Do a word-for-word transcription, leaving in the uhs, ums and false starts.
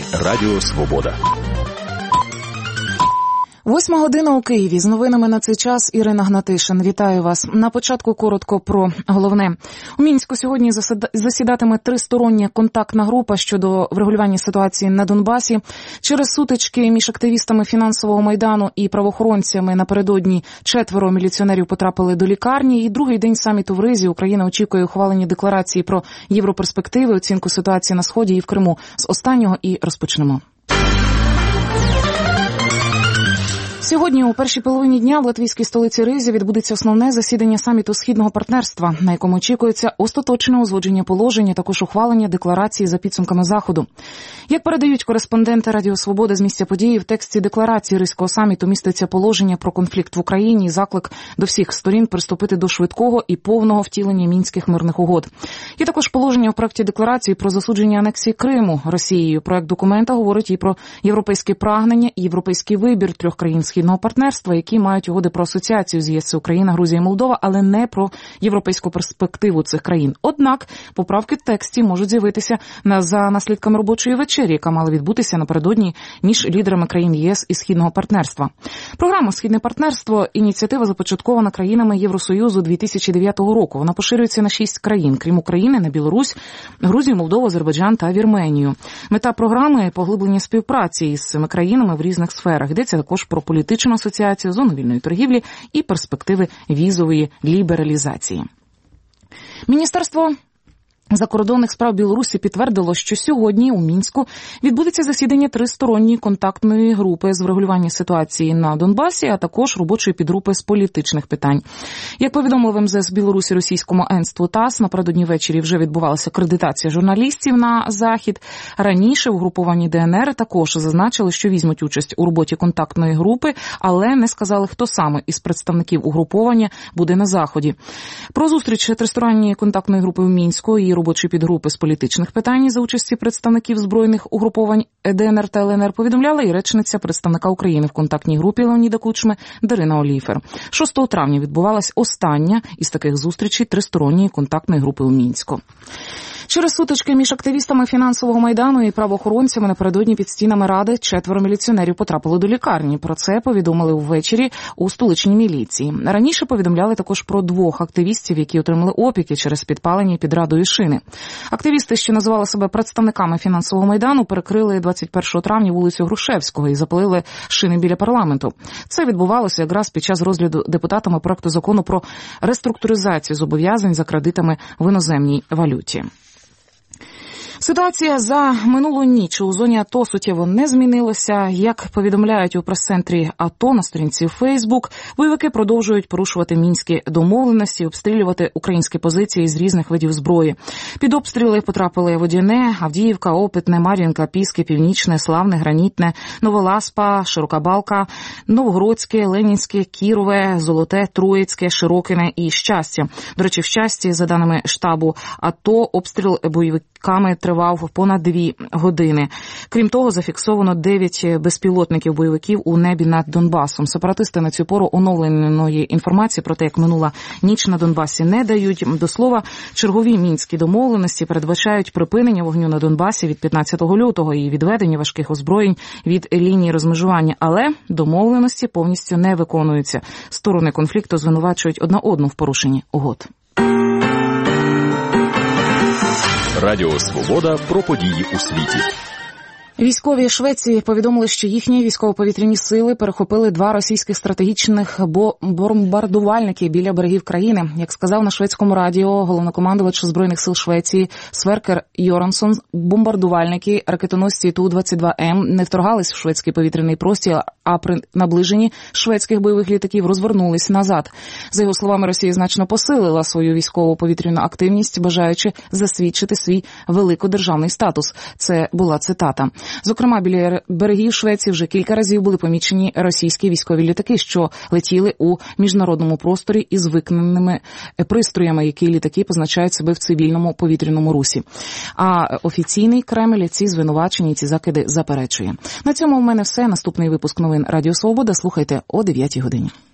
Радіо Свобода. Восьма година у Києві. З новинами на цей час Ірина Гнатишин. Вітаю вас. На початку коротко про головне. У Мінську сьогодні засідатиме тристороння контактна група щодо врегулювання ситуації на Донбасі. Через сутички між активістами фінансового майдану і правоохоронцями напередодні четверо міліціонерів потрапили до лікарні. І другий день саміту в Ризі. Україна очікує ухвалення декларації про європерспективи, оцінку ситуації на Сході і в Криму. З останнього і розпочнемо. Сьогодні у першій половині дня в латвійській столиці Ризі відбудеться основне засідання саміту Східного партнерства, на якому очікується остаточне узгодження положення, також ухвалення декларації за підсумками Заходу. Як передають кореспонденти Радіо Свобода з місця події, в тексті декларації Ризького саміту міститься положення про конфлікт в Україні і заклик до всіх сторін приступити до швидкого і повного втілення мінських мирних угод. Є також положення в проекті декларації про засудження анексії Криму Росією. Проект документа говорить і про європейське прагнення і європейський вибір трьох країн Східного партнерства, які мають угоди про асоціацію з ЄС, Україна, Грузія і Молдова, але не про європейську перспективу цих країн. Однак поправки в тексті можуть з'явитися за наслідками робочої вечері, яка мала відбутися напередодні між лідерами країн ЄС і Східного партнерства. Програма «Східне партнерство» – ініціатива, започаткована країнами Євросоюзу дві тисячі дев'ятого року. Вона поширюється на шість країн, крім України, на Білорусь, Грузію, Молдову, Азербайджан та Вірменію. Мета програми – поглиблення співпраці із цими країнами в різних сферах. Йдеться також про політичну асоціацію, зону вільної торгівлі і перспективи візової лібералізації. Міністерство закордонних справ Білорусі підтвердило, що сьогодні у Мінську відбудеться засідання тристоронньої контактної групи з врегулювання ситуації на Донбасі, а також робочої підгрупи з політичних питань. Як повідомили в ем зе ес Білорусі російському агентству ТАСС, напередодні ввечері вже відбувалася акредитація журналістів на Захід. Раніше в угрупованні Де Ен Ер також зазначили, що візьмуть участь у роботі контактної групи, але не сказали, хто саме із представників угруповання буде на Заході. Про зустріч тристоронньої контактної групи в Мінську і робочої підгрупи з політичних питань за участі представників збройних угруповань Де Ен Ер та Ел Ен Ер повідомляла і речниця представника України в контактній групі Леоніда Кучми Дарина Оліфер. шостого травня відбувалась остання із таких зустрічей тристоронньої контактної групи у Мінську. Через сутички між активістами фінансового майдану і правоохоронцями напередодні під стінами Ради четверо міліціонерів потрапили до лікарні. Про це повідомили ввечері у столичній міліції. Раніше повідомляли також про двох активістів, які отримали опіки через підпалення під Радою шини. Активісти, що називали себе представниками фінансового майдану, перекрили двадцять першого травня вулицю Грушевського і запалили шини біля парламенту. Це відбувалося якраз під час розгляду депутатами проекту закону про реструктуризацію зобов'язань за кредитами в іноземній валюті. Ситуація за минулу ніч у зоні АТО суттєво не змінилася. Як повідомляють у прес-центрі АТО на сторінці Фейсбук, бойовики продовжують порушувати мінські домовленості, обстрілювати українські позиції з різних видів зброї. Під обстріли потрапили Водяне, Авдіївка, Опитне, Мар'їнка, Піски, Північне, Славне, Гранітне, Новоласпа, Широка Балка, Новгородське, Ленінське, Кірове, Золоте, Троїцьке, Широкине і Щастя. До речі, в Щасті, за даними штабу АТО, обстріл бойовиками тривав понад дві години. Крім того, зафіксовано дев'ять безпілотників бойовиків у небі над Донбасом. Сепаратисти на цю пору оновленої інформації про те, як минула ніч на Донбасі, не дають. До слова, чергові мінські домовленості передбачають припинення вогню на Донбасі від п'ятнадцятого лютого і відведення важких озброєнь від лінії розмежування. Але домовленості повністю не виконуються. Сторони конфлікту звинувачують одна одну в порушенні угод. Радіо Свобода про події у світі. Військові Швеції повідомили, що їхні військово-повітряні сили перехопили два російських стратегічних бомбардувальники біля берегів країни. Як сказав на шведському радіо головнокомандувач Збройних сил Швеції Сверкер Йорансон, бомбардувальники ракетоносці Ту двадцять два Ем не вторгались в шведський повітряний простір, а при наближенні шведських бойових літаків розвернулись назад. За його словами, Росія значно посилила свою військово-повітряну активність, бажаючи засвідчити свій великодержавний статус. Це була цитата. Зокрема, біля берегів Швеції вже кілька разів були помічені російські військові літаки, що летіли у міжнародному просторі із виконаними пристроями, які літаки позначають себе в цивільному повітряному русі. А офіційний Кремль ці звинувачення і ці закиди заперечує. На цьому у мене все. Наступний випуск новин Радіо Свобода слухайте о дев'ятій годині.